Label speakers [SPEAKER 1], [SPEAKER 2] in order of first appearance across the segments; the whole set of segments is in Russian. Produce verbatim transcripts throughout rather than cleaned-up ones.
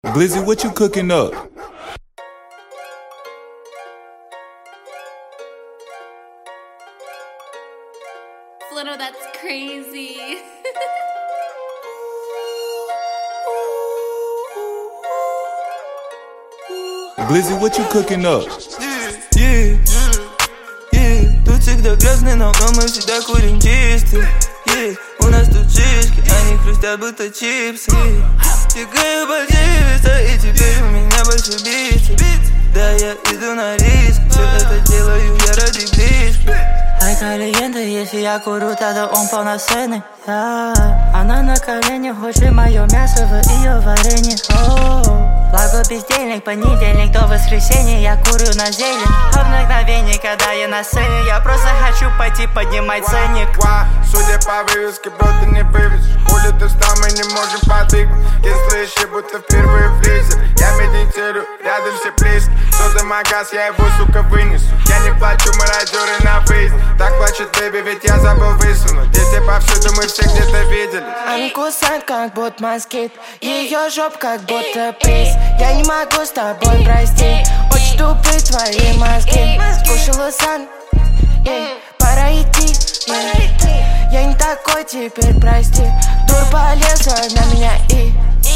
[SPEAKER 1] Glizzy, what you cooking up?
[SPEAKER 2] Flinto, that's crazy.
[SPEAKER 1] Glizzy, what you cooking up?
[SPEAKER 3] Yeah, yeah, yeah. Тут всегда грязный, но мы всегда курим чистый. Yeah. У нас тут шишки, они хрустят, будто чипсы. Тягаю бальдиста, и теперь у меня больше бицеп. Да, я иду на риск, все это делаю я ради близких.
[SPEAKER 4] Ай, калиенте, если я курю, тогда он полноценный, yeah. Она на коленях, хочет мое мясо в ее варенье, oh. Благо бездельник, понедельник до воскресенья я курю на зелень. А мгновение, когда я на сцене, я просто хочу пойти поднимать ценник.
[SPEAKER 5] Судя по вывеске, будто не вывезешь. Хули ты встал, мы не можем подвигнуть. Кислые щи, будто впервые в лизе. Я медитирую, рядом все близко. Что за магаз, я его, сука, вынесу. Я не плачу, мародеры на выезд. Так плачет бэби, ведь я забыл высунуть. Дети повсюду, мы все где-то видели.
[SPEAKER 6] Они кусают, как будто москит. Ее жоп, как будто приз. Я не могу с тобой простить. Очень тупые твои мозги. Скушала сан, yeah. Пора идти, yeah. Я не такой теперь, прости. Дур полезла на меня и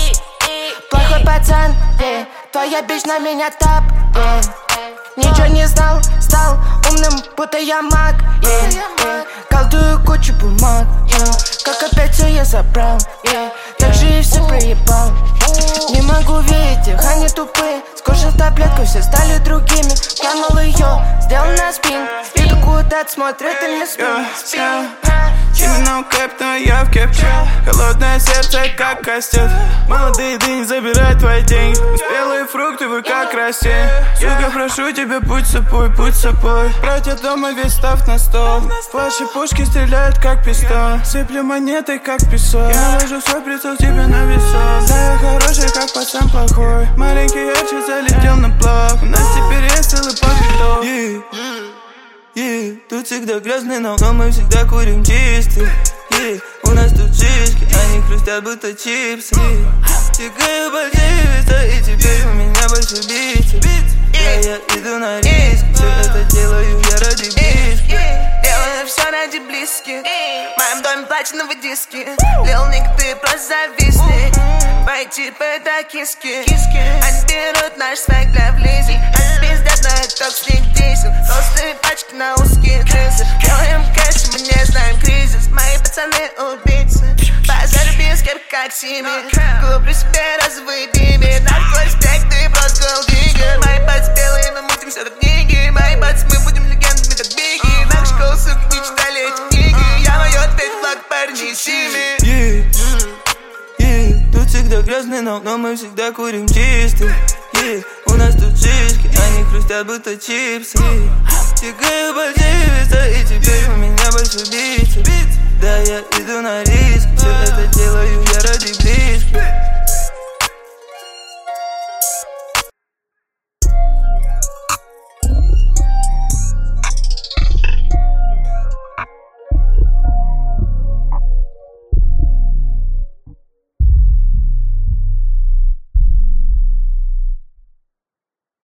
[SPEAKER 6] плохой пацан, yeah. Твоя бич на меня тап, yeah. Ничего не знал, стал умным, будто я маг, yeah, yeah. Колдую кучу бумаг, yeah. Как опять все я забрал, yeah. Так же и все проебал. Не могу видеть их, они тупые. Скушал таблетку, все стали другими. Планул ее, сделал на спин. Иду куда-то, смотрит и не спин.
[SPEAKER 3] Именно кэп, но я в кепке. Холодное сердце, как костет. Молодые дни забирают твои деньги. Спелые фрукты, вы как растения. Сука, прошу тебя, будь собой, будь собой. Братья дома весь став на стол. Ваши пушки стреляют, как пистоль. Сыплю монеты, как песок. Я ложу свой прицел тебе на весок. Да, я хороший, как пацан плохой. Маленький ярче залетел на плав. У нас теперь есть целый повиток. Yeah. Yeah. Тут всегда грязный, но мы всегда курим чистый. Yeah. У нас тут шишки, они хрустят, будто чипсы. Тягаю бальдиста, и теперь у меня больше бицеп. Да, я иду на риск, все это делаю я ради близких.
[SPEAKER 6] Делаю все ради близких. В моем доме платиновые диски. Лил ник, ты просто зависли. Мои типы это киски. Они берут наш свек для влизи. Они пиздят на это, с них десять. Толстые пачки на узкие крысы. Делаем кэш, мы не знаем кризис. Мои пацаны убийцы. Базар без кеп, как Сими. Куплю себе разовые биби. На твой респект, ты просто голдиггер. Мои пальцы белые, мы мутим все до книги. Мои пальцы, мы будем легендами, как Бигги. Наши школы, сука, не читали эти книги. Я мою ответ, флаг парни из Сими.
[SPEAKER 3] Yeah. Yeah. Тут всегда грязный, но мы всегда курим чистый. Yeah. У нас тут шишки, они хрустят, будто чипсы. Тягаю бальдиста, и теперь у меня больше бицеп. Да, я иду на риск, все это делаю я ради близких.